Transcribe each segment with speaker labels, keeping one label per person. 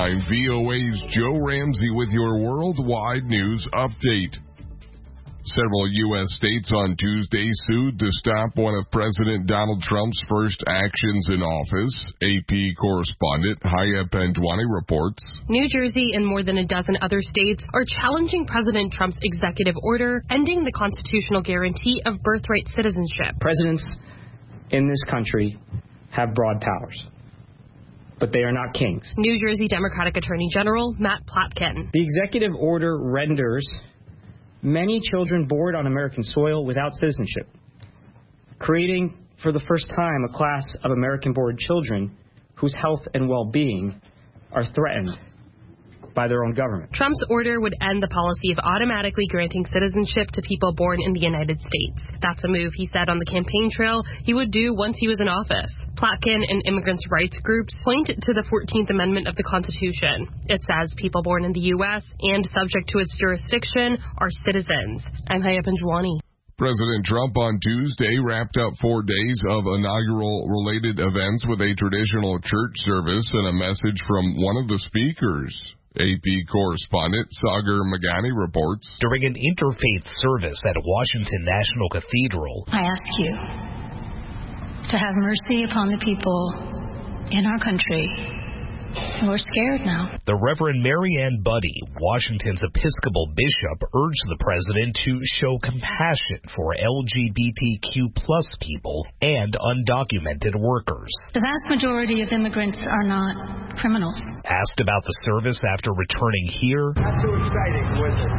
Speaker 1: I'm VOA's Joe Ramsey with your worldwide news update. Several U.S. states on Tuesday sued to stop one of President Donald Trump's first actions in office. AP correspondent Haya Pendwani reports.
Speaker 2: New Jersey and more than a dozen other states are challenging President Trump's executive order ending the constitutional guarantee of birthright citizenship.
Speaker 3: Presidents in this country have broad powers, but they are not kings.
Speaker 2: New Jersey Democratic Attorney General Matt Plotkin.
Speaker 3: The executive order renders many children born on American soil without citizenship, creating for the first time a class of American-born children whose health and well-being are threatened by their own government.
Speaker 2: Trump's order would end the policy of automatically granting citizenship to people born in the United States. That's a move he said on the campaign trail he would do once he was in office. Plotkin and immigrants' rights groups point to the 14th Amendment of the Constitution. It says people born in the U.S. and subject to its jurisdiction are citizens. I'm Haya Pendwani.
Speaker 1: President Trump on Tuesday wrapped up 4 days of inaugural-related events with a traditional church service and a message from one of the speakers. AP correspondent Sagar Magani reports.
Speaker 4: During an interfaith service at Washington National Cathedral,
Speaker 5: I ask you to have mercy upon the people in our country who are scared now.
Speaker 4: The Reverend Marianne Buddy, Washington's Episcopal bishop, urged the president to show compassion for LGBTQ plus people and undocumented workers.
Speaker 5: The vast majority of immigrants are not criminals.
Speaker 4: Asked about the service after returning here,
Speaker 6: not too exciting, was it?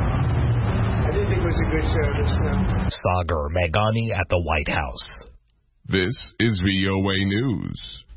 Speaker 6: I didn't think it was a good service, no.
Speaker 4: Sagar Magani at the White House.
Speaker 1: This is VOA News.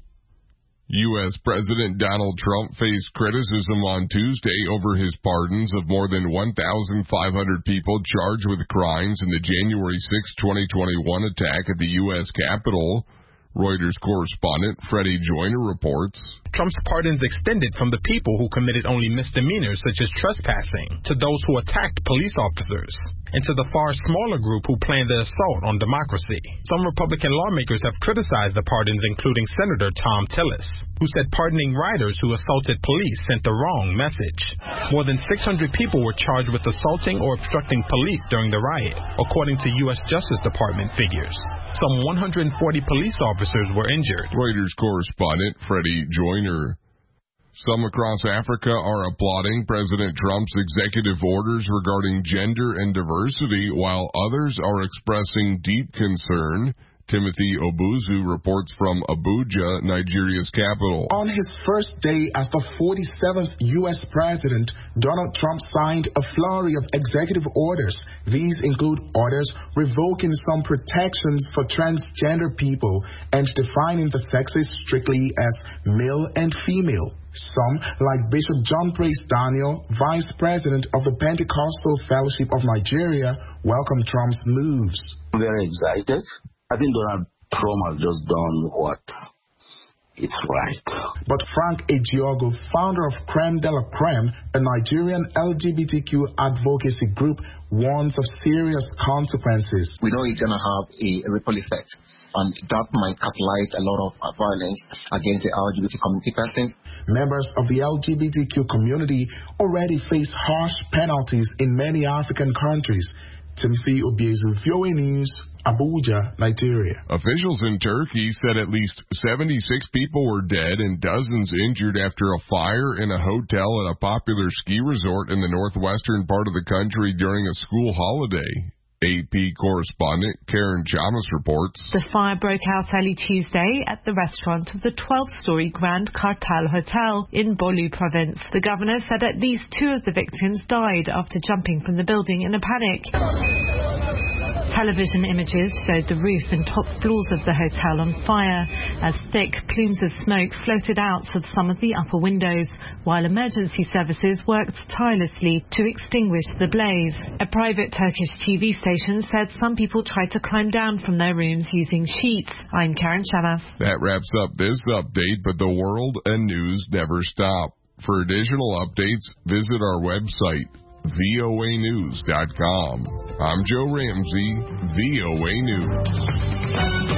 Speaker 1: U.S. President Donald Trump faced criticism on Tuesday over his pardons of more than 1,500 people charged with crimes in the January 6, 2021 attack at the U.S. Capitol. Reuters correspondent Freddie Joyner reports.
Speaker 7: Trump's pardons extended from the people who committed only misdemeanors such as trespassing to those who attacked police officers and to the far smaller group who planned the assault on democracy. Some Republican lawmakers have criticized the pardons, including Senator Thom Tillis, who said pardoning rioters who assaulted police sent the wrong message. More than 600 people were charged with assaulting or obstructing police during the riot, according to U.S. Justice Department figures. Some 140 police officers were injured.
Speaker 1: Reuters correspondent Freddie Joyner. Some across Africa are applauding President Trump's executive orders regarding gender and diversity, while others are expressing deep concern. Timothy Obuzu reports from Abuja, Nigeria's capital.
Speaker 8: On his first day as the 47th U.S. president, Donald Trump signed a flurry of executive orders. These include orders revoking some protections for transgender people and defining the sexes strictly as male and female. Some, like Bishop John Praise Daniel, vice president of the Pentecostal Fellowship of Nigeria, welcome Trump's moves.
Speaker 9: I'm very excited. I think Donald Trump has just done what is right.
Speaker 8: But Frank Ejiogo, founder of Creme de la Creme, a Nigerian LGBTQ advocacy group, warns of serious consequences.
Speaker 9: We know it's going to have a ripple effect, and that might catalyze a lot of violence against the LGBT community persons.
Speaker 8: Members of the LGBTQ community already face harsh penalties in many African countries. Timothy Obiezu, VOA News, Abuja, Nigeria.
Speaker 1: Officials in Turkey said at least 76 people were dead and dozens injured after a fire in a hotel at a popular ski resort in the northwestern part of the country during a school holiday. AP correspondent Karen Chamas reports.
Speaker 10: The fire broke out early Tuesday at the restaurant of the 12-story Grand Kartal Hotel in Bolu province. The governor said at least 2 of the victims died after jumping from the building in a panic. Television images showed the roof and top floors of the hotel on fire as thick plumes of smoke floated out of some of the upper windows, while emergency services worked tirelessly to extinguish the blaze. A private Turkish TV station said some people tried to climb down from their rooms using sheets. I'm Karen Chamas.
Speaker 1: That wraps up this update, but the world and news never stop. For additional updates, visit our website, voanews.com. I'm Joe Ramsey, VOA News.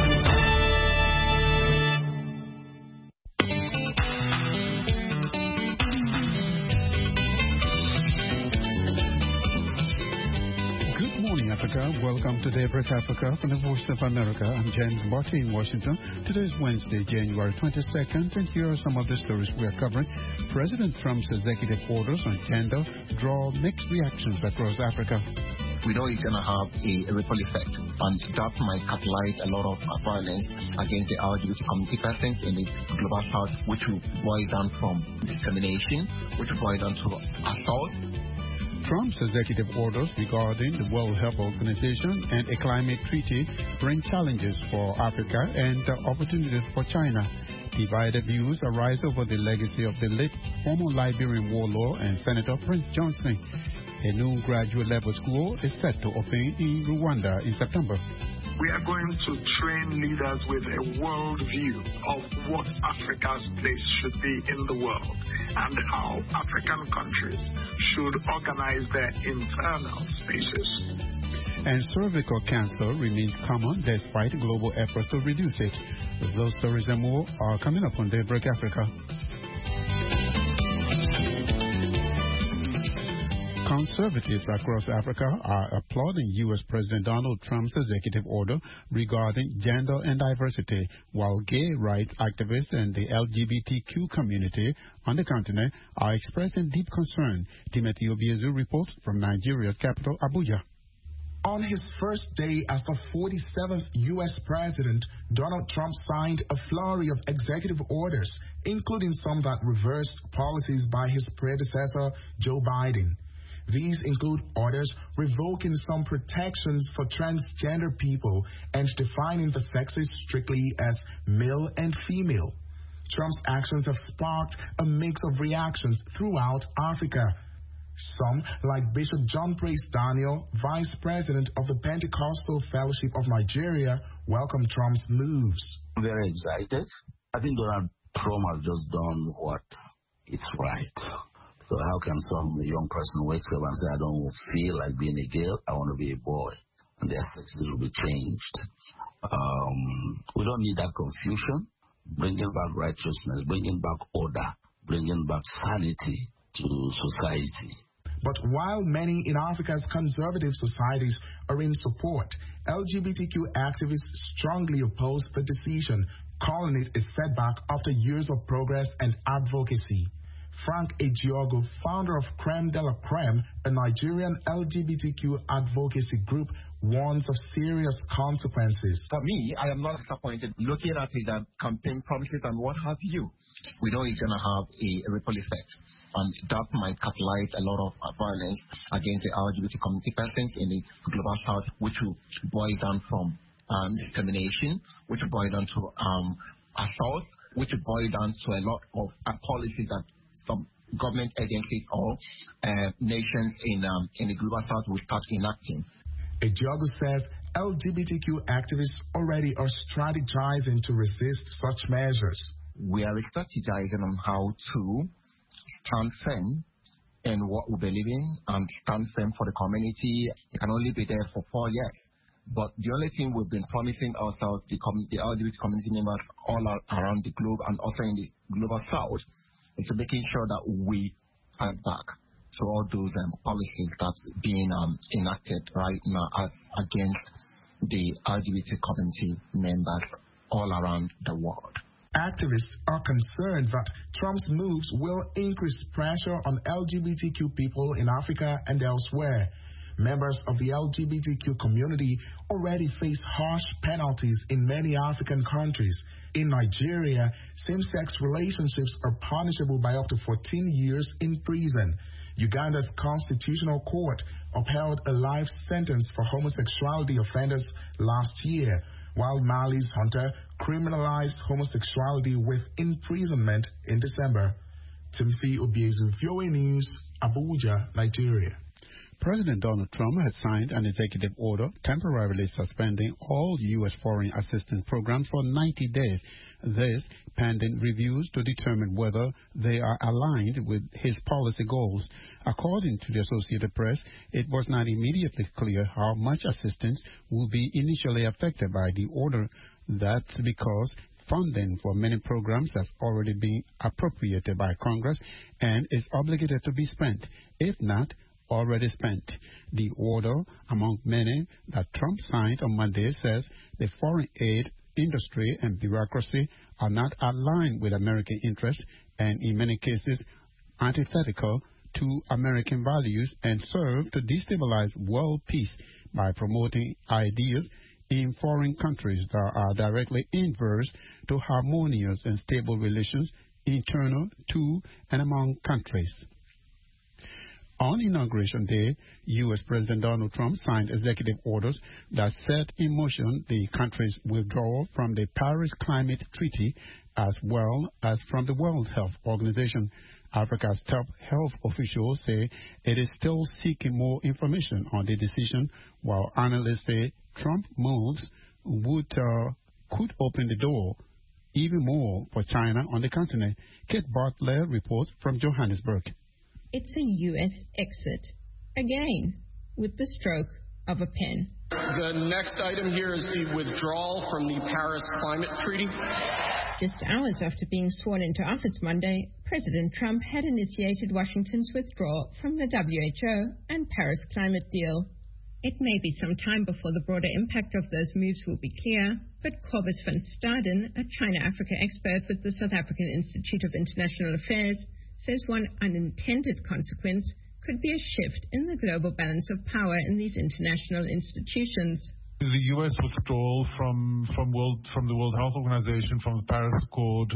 Speaker 11: Welcome to Daybreak Africa from the Voice of America. I'm James Botti in Washington. Today is Wednesday, January 22nd, and here are some of the stories we are covering. President Trump's executive orders on gender draw mixed reactions across Africa.
Speaker 9: We know it's going to have a ripple effect, and that might catalyze a lot of violence against the LGBT community persons in the Global South, which will boil down from discrimination, which will boil down to assault.
Speaker 11: Trump's executive orders regarding the World Health Organization and a climate treaty bring challenges for Africa and opportunities for China. Divided views arise over the legacy of the late former Liberian warlord and Senator Prince Johnson. A new graduate level school is set to open in Rwanda in September.
Speaker 12: We are going to train leaders with a world view of what Africa's place should be in the world and how African countries should organize their internal spaces.
Speaker 11: And cervical cancer remains common despite global efforts to reduce it. Those stories and more are coming up on Daybreak Africa. Conservatives across Africa are applauding U.S. President Donald Trump's executive order regarding gender and diversity, while gay rights activists and the LGBTQ community on the continent are expressing deep concern. Timothy Obiezu reports from Nigeria's capital, Abuja.
Speaker 8: On his first day as the 47th U.S. president, Donald Trump signed a flurry of executive orders, including some that reversed policies by his predecessor, Joe Biden. These include orders revoking some protections for transgender people and defining the sexes strictly as male and female. Trump's actions have sparked a mix of reactions throughout Africa. Some, like Bishop John Praise Daniel, Vice President of the Pentecostal Fellowship of Nigeria, welcome Trump's moves.
Speaker 13: I'm very excited. I think Donald Trump has just done what is right. So how can some young person wake up and say, I don't feel like being a girl, I want to be a boy, and their sexes will be changed. We don't need that confusion. Bringing back righteousness, bringing back order, bringing back sanity to society.
Speaker 8: But while many in Africa's conservative societies are in support, LGBTQ activists strongly oppose the decision, calling it a setback after years of progress and advocacy. Frank Ejiogo, founder of Creme de la Creme, a Nigerian LGBTQ advocacy group, warns of serious consequences.
Speaker 9: For me, I am not disappointed looking at the campaign promises and what have you. We know it's going to have a ripple effect, and that might catalyze a lot of violence against the LGBT community persons in the Global South, which will boil down from discrimination, which will boil down to assault, which will boil down to a lot of policies that some government agencies or nations in the Global South will start enacting.
Speaker 8: Ejiogu says LGBTQ activists already are strategizing to resist such measures.
Speaker 9: We are strategizing on how to stand firm in what we believe in and stand firm for the community. It can only be there for 4 years. But the only thing we've been promising ourselves, the LGBT community members all around the globe and also in the Global South, is making sure that we fight back to all those policies that's being enacted right now as against the LGBT community members all around the world.
Speaker 8: Activists are concerned that Trump's moves will increase pressure on LGBTQ people in Africa and elsewhere. Members of the LGBTQ community already face harsh penalties in many African countries. In Nigeria, same-sex relationships are punishable by up to 14 years in prison. Uganda's constitutional court upheld a life sentence for homosexuality offenders last year, while Mali's junta criminalized homosexuality with imprisonment in December. Timothy Obiezu, VOA News, Abuja, Nigeria.
Speaker 11: President Donald Trump has signed an executive order temporarily suspending all U.S. foreign assistance programs for 90 days. This pending reviews to determine whether they are aligned with his policy goals. According to the Associated Press, it was not immediately clear how much assistance will be initially affected by the order. That's because funding for many programs has already been appropriated by Congress and is obligated to be spent. If not, already spent. The order, among many that Trump signed on Monday, says the foreign aid industry and bureaucracy are not aligned with American interests and in many cases antithetical to American values and serve to destabilize world peace by promoting ideas in foreign countries that are directly inverse to harmonious and stable relations internal to and among countries. On Inauguration Day, U.S. President Donald Trump signed executive orders that set in motion the country's withdrawal from the Paris Climate Treaty as well as from the World Health Organization. Africa's top health officials say it is still seeking more information on the decision, while analysts say Trump moves could open the door even more for China on the continent. Kate Bartlett reports from Johannesburg.
Speaker 14: It's a U.S. exit, again, with the stroke of a pen.
Speaker 15: The next item here is the withdrawal from the Paris Climate Treaty.
Speaker 14: Just hours after being sworn into office Monday, President Trump had initiated Washington's withdrawal from the WHO and Paris climate deal. It may be some time before the broader impact of those moves will be clear, but Cobus van Staden, a China-Africa expert with the South African Institute of International Affairs, says one unintended consequence could be a shift in the global balance of power in these international institutions.
Speaker 16: The U.S. withdrawal from the World Health Organization, from the Paris Accord,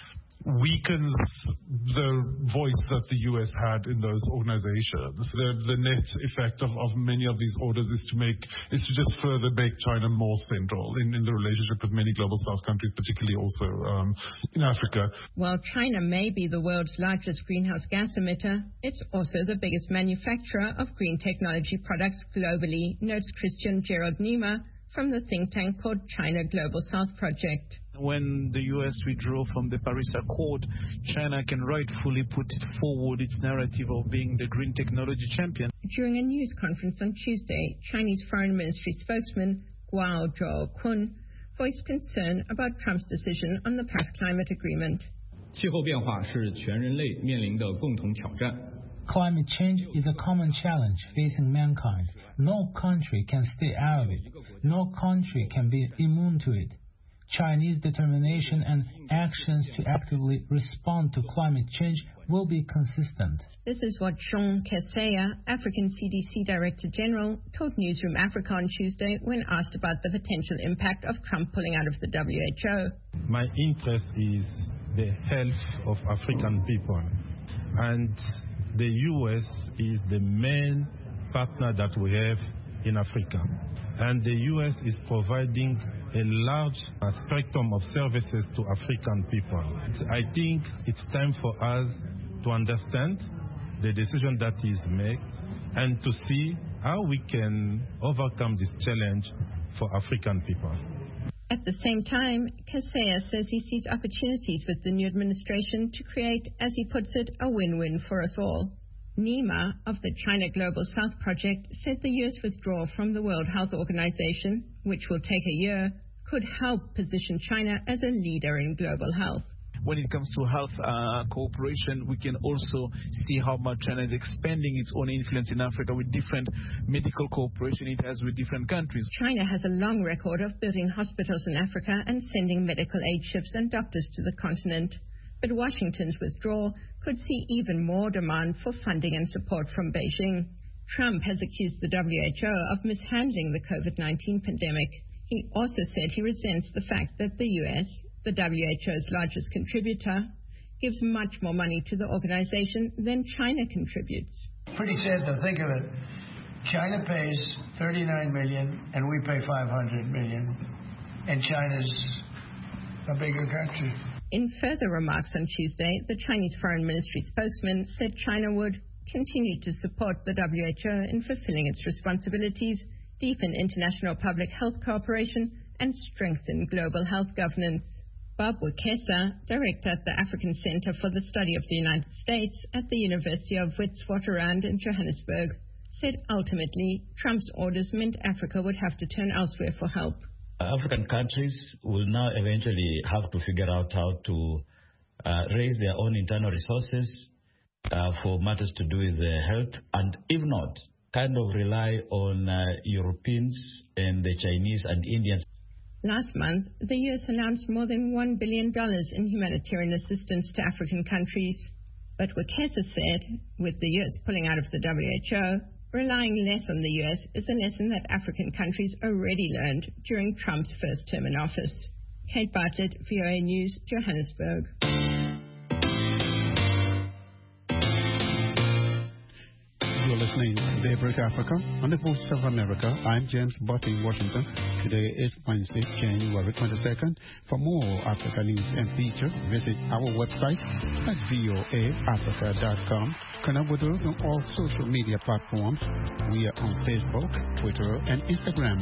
Speaker 16: weakens the voice that the U.S. had in those organizations. The net effect of many of these orders is to just further make China more central in the relationship with many global South countries, particularly also in Africa.
Speaker 14: While China may be the world's largest greenhouse gas emitter, it's also the biggest manufacturer of green technology products globally, notes Christian Gerald Niemer from the think tank called China Global South Project.
Speaker 17: When the U.S. withdrew from the Paris Accord, China can rightfully put forward its narrative of being the green technology champion.
Speaker 14: During a news conference on Tuesday, Chinese Foreign Ministry spokesman Guo Zhaokun voiced concern about Trump's decision on the Paris Climate Agreement.
Speaker 18: 气候变化是全人类面临的共同挑战。
Speaker 19: Climate change is a common challenge facing mankind. No country can stay out of it. No country can be immune to it. Chinese determination and actions to actively respond to climate change will be consistent.
Speaker 14: This is what Jean Kaseya, African CDC Director General, told Newsroom Africa on Tuesday when asked about the potential impact of Trump pulling out of the WHO.
Speaker 20: My interest is the health of African people, and the U.S. is the main partner that we have in Africa. And the U.S. is providing a large spectrum of services to African people. I think it's time for us to understand the decision that is made and to see how we can overcome this challenge for African people.
Speaker 14: At the same time, Kaseya says he sees opportunities with the new administration to create, as he puts it, a win-win for us all. Nima of the China Global South Project said the U.S. withdrawal from the World Health Organization, which will take a year, could help position China as a leader in global health.
Speaker 17: When it comes to health cooperation, we can also see how much China is expanding its own influence in Africa with different medical cooperation it has with different countries.
Speaker 14: China has a long record of building hospitals in Africa and sending medical aid ships and doctors to the continent. But Washington's withdrawal could see even more demand for funding and support from Beijing. Trump has accused the WHO of mishandling the COVID-19 pandemic. He also said he resents the fact that the U.S., the WHO's largest contributor, gives much more money to the organization than China contributes.
Speaker 6: Pretty sad to think of it. China pays $39 million and we pay $500 million. And China's a bigger country.
Speaker 14: In further remarks on Tuesday, the Chinese Foreign Ministry spokesman said China would continue to support the WHO in fulfilling its responsibilities, deepen international public health cooperation, and strengthen global health governance. Bob Wekesa, director at the African Center for the Study of the United States at the University of Witwatersrand in Johannesburg, said ultimately Trump's orders meant Africa would have to turn elsewhere for help.
Speaker 21: African countries will now eventually have to figure out how to raise their own internal resources for matters to do with health, and if not, kind of rely on Europeans and the Chinese and Indians.
Speaker 14: Last month, the U.S. announced more than $1 billion in humanitarian assistance to African countries. But Wekesa said, with the U.S. pulling out of the WHO, relying less on the U.S. is a lesson that African countries already learned during Trump's first term in office. Kate Bartlett, VOA News, Johannesburg.
Speaker 11: You're listening to Daybreak Africa on the Voice of America. I'm James Butt in Washington. Today is Wednesday, January 22nd. For more Africa news and features, visit our website at voaafrica.com. Connect with us on all social media platforms. We are on Facebook, Twitter, and Instagram.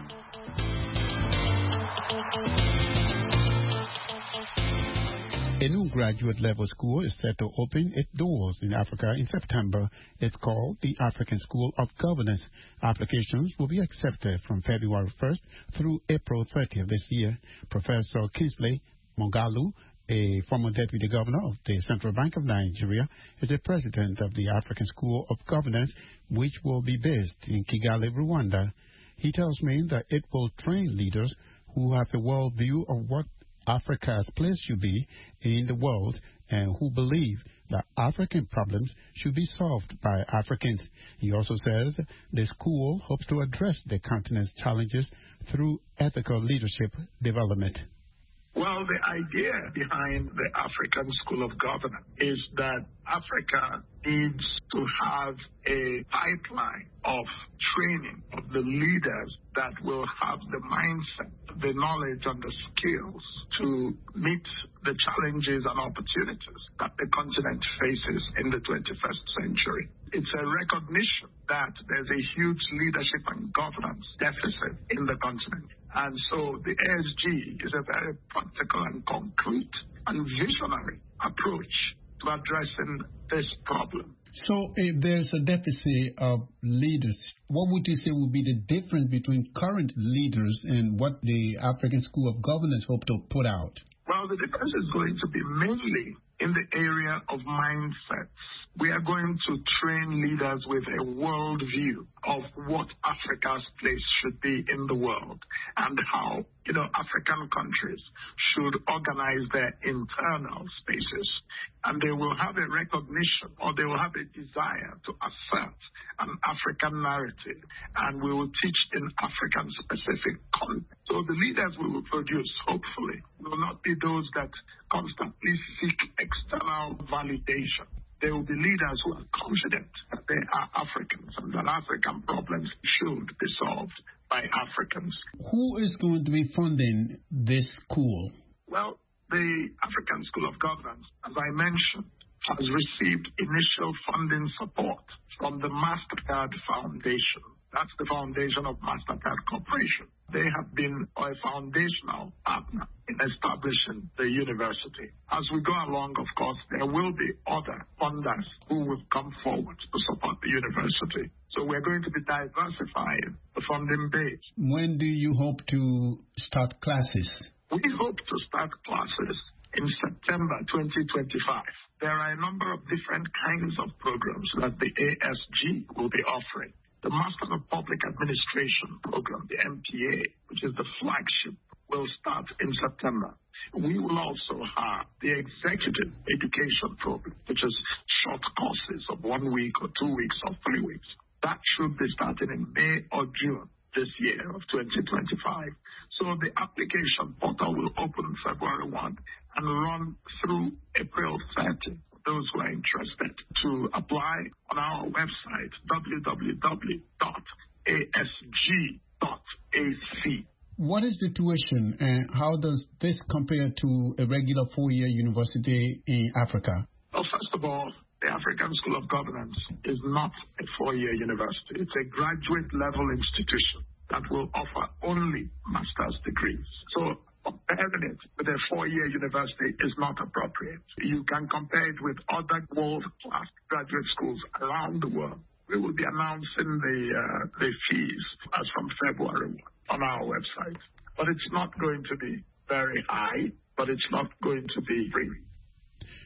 Speaker 11: A new graduate-level school is set to open its doors in Africa in September. It's called the African School of Governance. Applications will be accepted from February 1st through April 30th this year. Professor Kingsley Moghalu, a former deputy governor of the Central Bank of Nigeria, is the president of the African School of Governance, which will be based in Kigali, Rwanda. He tells me that it will train leaders who have a world view of what Africa's place should be in the world and who believe that African problems should be solved by Africans. He also says the school hopes to address the continent's challenges through ethical leadership development.
Speaker 12: Well, the idea behind the African School of Governance is that Africa needs to have a pipeline of training of the leaders that will have the mindset, the knowledge, and the skills to meet the challenges and opportunities that the continent faces in the 21st century. It's a recognition that there's a huge leadership and governance deficit in the continent. And so the ASG is a very practical and concrete and visionary approach to addressing this problem.
Speaker 11: So if there's a deficit of leaders, what would you say would be the difference between current leaders and what the African School of Governance hope to put out?
Speaker 12: Well, the difference is going to be mainly in the area of mindsets. We are going to train leaders with a world view of what Africa's place should be in the world and how, African countries should organize their internal spaces. And they will have a recognition or they will have a desire to assert an African narrative. And we will teach in African-specific context. So the leaders we will produce, hopefully, will not be those that constantly seek external validation. They will be leaders who are confident that they are Africans and that African problems should be solved by Africans.
Speaker 11: Who is going to be funding this school?
Speaker 12: Well, the African School of Governance, as I mentioned, has received initial funding support from the MasterCard Foundation. That's the foundation of MasterCard Corporation. They have been a foundational partner in establishing the university. As we go along, of course, there will be other funders who will come forward to support the university. So we're going to be diversifying the funding base.
Speaker 11: When do you hope to start classes?
Speaker 12: We hope to start classes in September 2025. There are a number of different kinds of programs that the ASG will be offering. The Master of Public Administration program, the MPA, which is the flagship, will start in September. We will also have the Executive Education program, which is short courses of 1 week or 2 weeks or 3 weeks. That should be starting in May or June this year of 2025. So the application portal will open February 1 and run through April 30. Those who are interested to apply on our website, www.asg.ac.
Speaker 11: What is the tuition and how does this compare to a regular 4-year university in Africa?
Speaker 12: Well, first of all, the African School of Governance is not a 4-year university. It's a graduate-level institution that will offer only master's degrees. So comparing it with a 4-year university is not appropriate. You can compare it with other world-class graduate schools around the world. We will be announcing the fees as from February on our website. But it's not going to be very high, but it's not going to be free.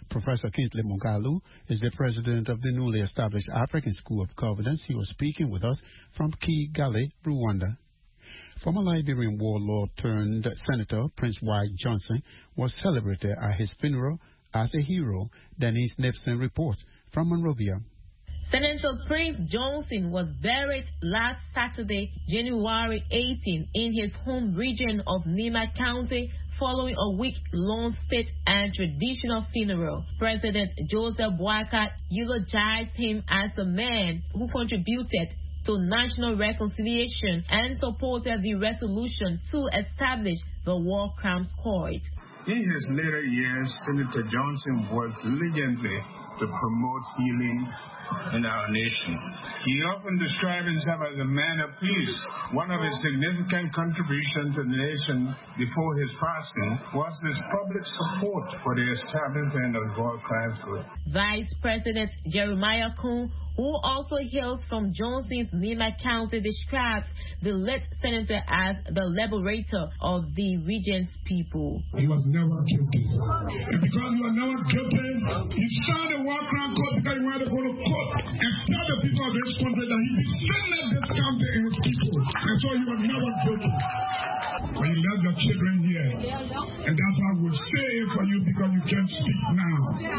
Speaker 11: Professor Kingsley Mugalu is the president of the newly established African School of Governance. He was speaking with us from Kigali, Rwanda. Former Liberian warlord turned senator Prince White Johnson was celebrated at his funeral as a hero. Denise Nipson reports from Monrovia.
Speaker 3: Senator Prince Johnson was buried last Saturday, January 18, in his home region of Nima County, following a week-long state and traditional funeral. President Joseph Boakai eulogized him as a man who contributed to national reconciliation and supported the resolution to establish the War Crimes Court.
Speaker 22: In his later years, Senator Johnson worked diligently to promote healing in our nation. He often described himself as a man of peace. One of his significant contributions to the nation before his passing was his public support for the establishment of the War Crimes Court.
Speaker 3: Vice President Jeremiah Kuhn, who also hails from Johnson's Nima County, describes the late senator as the liberator of the region's people.
Speaker 23: He was never guilty. And because you are never guilty, he started the War Crimes Court because he wanted to go to court and tell the people of this country that he defended this county and its people. And so he was never guilty. But you left your children here. And that's why we'll say it for you because you can't speak now.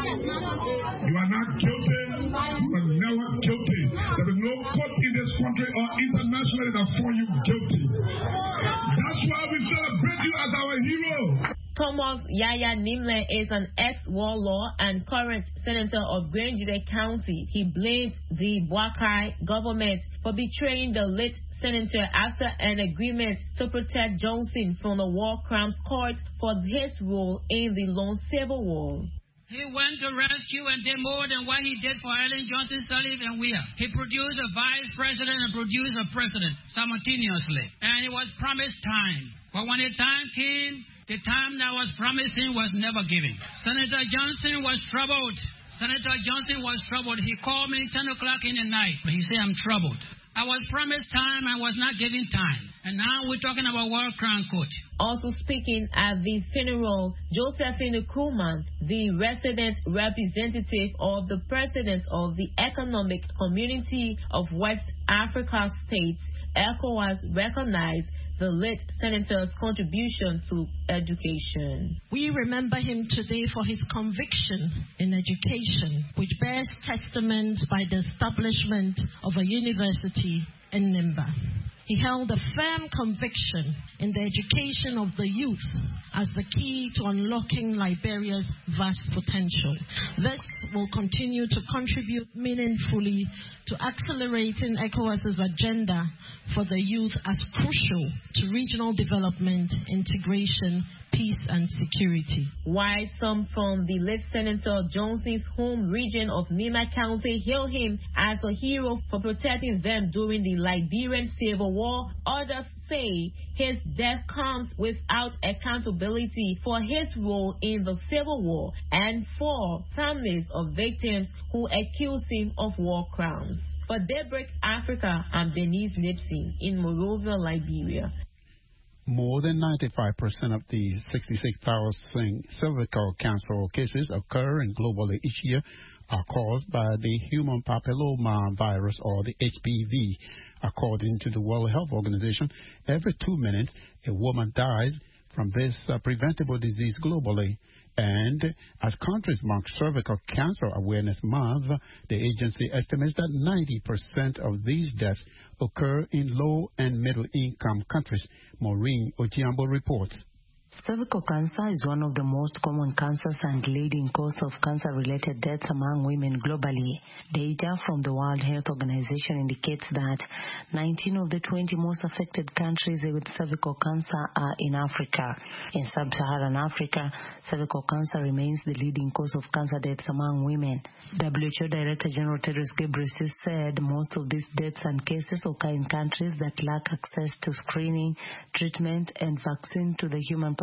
Speaker 23: You are not guilty. You are never guilty. There is no court in this country or internationally that found you guilty. That's why we celebrate you as our hero.
Speaker 3: Thomas Yaya Nimle is an ex-warlord and current senator of Grangede County. He blamed the Boakai government for betraying the late senator after an agreement to protect Johnson from the War Crimes Court for his role in the Long Civil War.
Speaker 24: He went to rescue and did more than what he did for Ellen Johnson Sirleaf and Weir. He produced a vice president and produced a president simultaneously. And it was promised time. But when the time came, the time that was promising was never given. Senator Johnson was troubled. He called me 10 o'clock in the night. But he said, I'm troubled. I was promised time and was not given time. And now we're talking about War Crimes Court.
Speaker 3: Also speaking at the funeral, Josephine Nkrumah, the resident representative of the president of the Economic Community of West Africa States, ECOWAS, recognized the late senator's contribution to education.
Speaker 25: We remember him today for his conviction in education, which bears testament by the establishment of a university in Nimba. He held a firm conviction in the education of the youth as the key to unlocking Liberia's vast potential. This will continue to contribute meaningfully to accelerating ECOWAS's agenda for the youth as crucial to regional development, integration, peace and security.
Speaker 3: While some from the late Senator Johnson's home region of Nima County hail him as a hero for protecting them during the Liberian Civil War, others say his death comes without accountability for his role in the Civil War and for families of victims who accuse him of war crimes. For Daybreak Africa, I'm Denise Nipson in Monrovia, Liberia.
Speaker 11: More than 95% of the 66,000 cervical cancer cases occurring globally each year are caused by the human papilloma virus, or the HPV. According to the World Health Organization, every 2 minutes a woman dies from this preventable disease globally. And as countries mark Cervical Cancer Awareness Month, the agency estimates that 90% of these deaths occur in low and middle-income countries. Maureen Ojiambo reports.
Speaker 26: Cervical cancer is one of the most common cancers and leading cause of cancer-related deaths among women globally. Data from the World Health Organization indicates that 19 of the 20 most affected countries with cervical cancer are in Africa. In sub-Saharan Africa, cervical cancer remains the leading cause of cancer deaths among women. WHO Director General Tedros Ghebreyesus said most of these deaths and cases occur in countries that lack access to screening, treatment, and vaccine to the human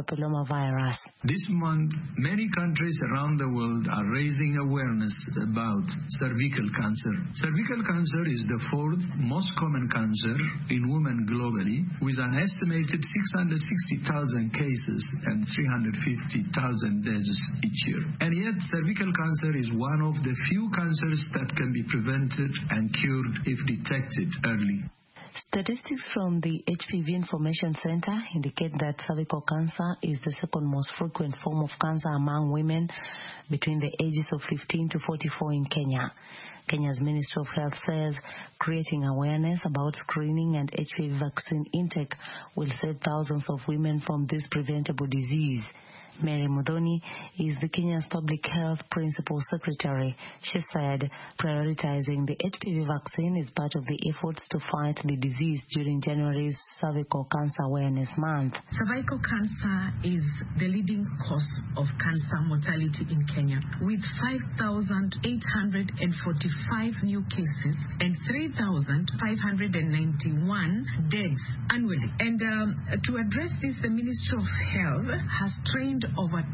Speaker 26: papillomavirus.
Speaker 1: This month, many countries around the world are raising awareness about cervical cancer. Cervical cancer is the fourth most common cancer in women globally, with an estimated 660,000 cases and 350,000 deaths each year. And yet, cervical cancer is one of the few cancers that can be prevented and cured if detected early.
Speaker 26: Statistics from the HPV Information Center indicate that cervical cancer is the second most frequent form of cancer among women between the ages of 15 to 44 in Kenya. Kenya's Ministry of Health says creating awareness about screening and HPV vaccine intake will save thousands of women from this preventable disease. Mary Muthoni is the Kenya's Public Health Principal Secretary. She said prioritizing the HPV vaccine is part of the efforts to fight the disease during January's Cervical Cancer Awareness Month.
Speaker 2: Cervical cancer is the leading cause of cancer mortality in Kenya, with 5,845 new cases and 3,591 deaths annually. And to address this, the Ministry of Health has trained over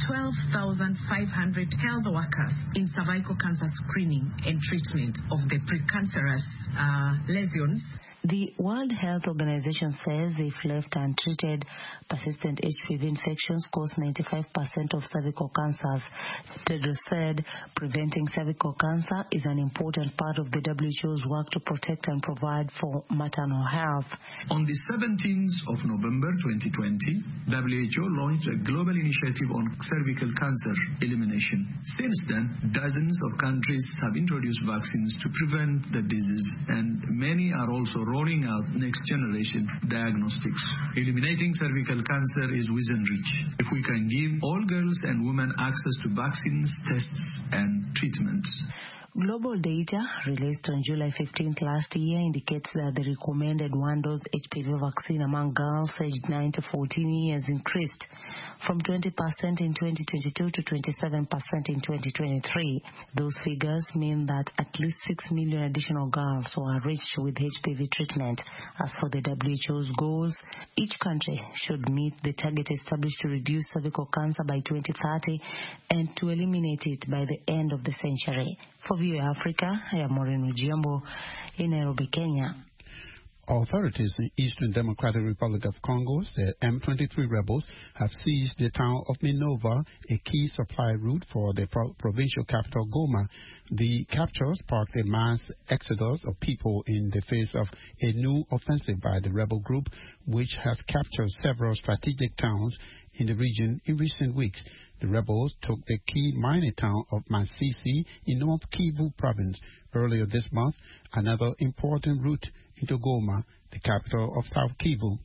Speaker 2: 12,500 health workers in cervical cancer screening and treatment of the precancerous lesions.
Speaker 26: The World Health Organization says if left untreated, persistent HPV infections cause 95% of cervical cancers. Tedros said preventing cervical cancer is an important part of the WHO's work to protect and provide for maternal health.
Speaker 1: On the 17th of November 2020, WHO launched a global initiative on cervical cancer elimination. Since then, dozens of countries have introduced vaccines to prevent the disease, and many are also rolling out next-generation diagnostics. Eliminating cervical cancer is within reach if we can give all girls and women access to vaccines, tests, and treatments.
Speaker 26: Global data released on July 15th last year indicates that the recommended one-dose HPV vaccine among girls aged 9 to 14 years increased from 20% in 2022 to 27% in 2023. Those figures mean that at least 6 million additional girls were reached with HPV treatment. As for the WHO's goals, each country should meet the target established to reduce cervical cancer by 2030 and to eliminate it by the end of the century. For VOA Africa, I am Maureen Ujiambo in Nairobi, Kenya.
Speaker 11: Authorities in Eastern Democratic Republic of Congo said M23 rebels have seized the town of Minova, a key supply route for the provincial capital Goma. The capture sparked a mass exodus of people in the face of a new offensive by the rebel group, which has captured several strategic towns in the region in recent weeks. The rebels took the key mining town of Masisi in North Kivu province earlier this month, another important route into Goma, the capital of South Kivu.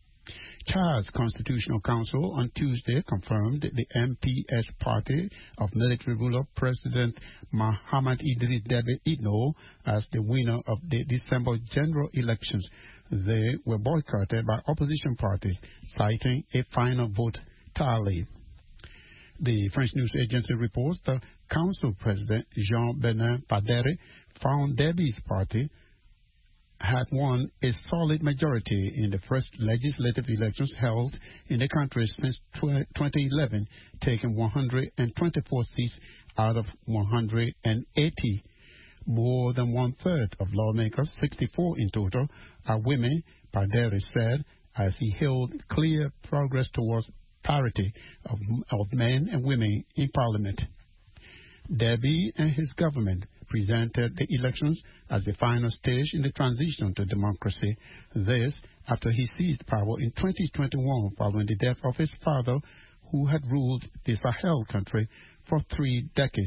Speaker 11: Chad's Constitutional Council on Tuesday confirmed the MPS party of military ruler President Mahamat Idris Deby Itno as the winner of the December general elections. They were boycotted by opposition parties, citing a final vote tally. The French news agency reports the council president Jean-Bernard Padere found Deby's party had won a solid majority in the first legislative elections held in the country since 2011, taking 124 seats out of 180. More than one-third of lawmakers, 64 in total, are women, Padere said, as he held clear progress towards parity of men and women in parliament. Deby and his government presented the elections as the final stage in the transition to democracy. This after he seized power in 2021 following the death of his father, who had ruled the Sahel country for 3 decades.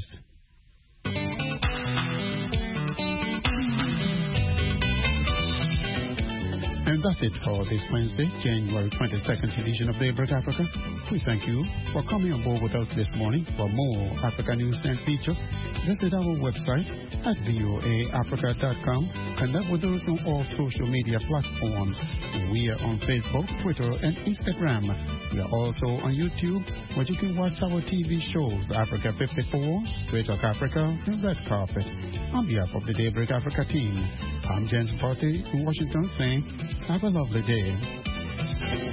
Speaker 11: And that's it for this Wednesday, January 22nd edition of Daybreak Africa. We thank you for coming on board with us this morning. For more Africa news and features, visit our website at voaafrica.com. Connect with us on all social media platforms. We are on Facebook, Twitter, and Instagram. We are also on YouTube, where you can watch our TV shows, Africa 54, Straight Talk Africa, and Red Carpet. On behalf of the Daybreak Africa team, I'm James Party in Washington saying, have a lovely day.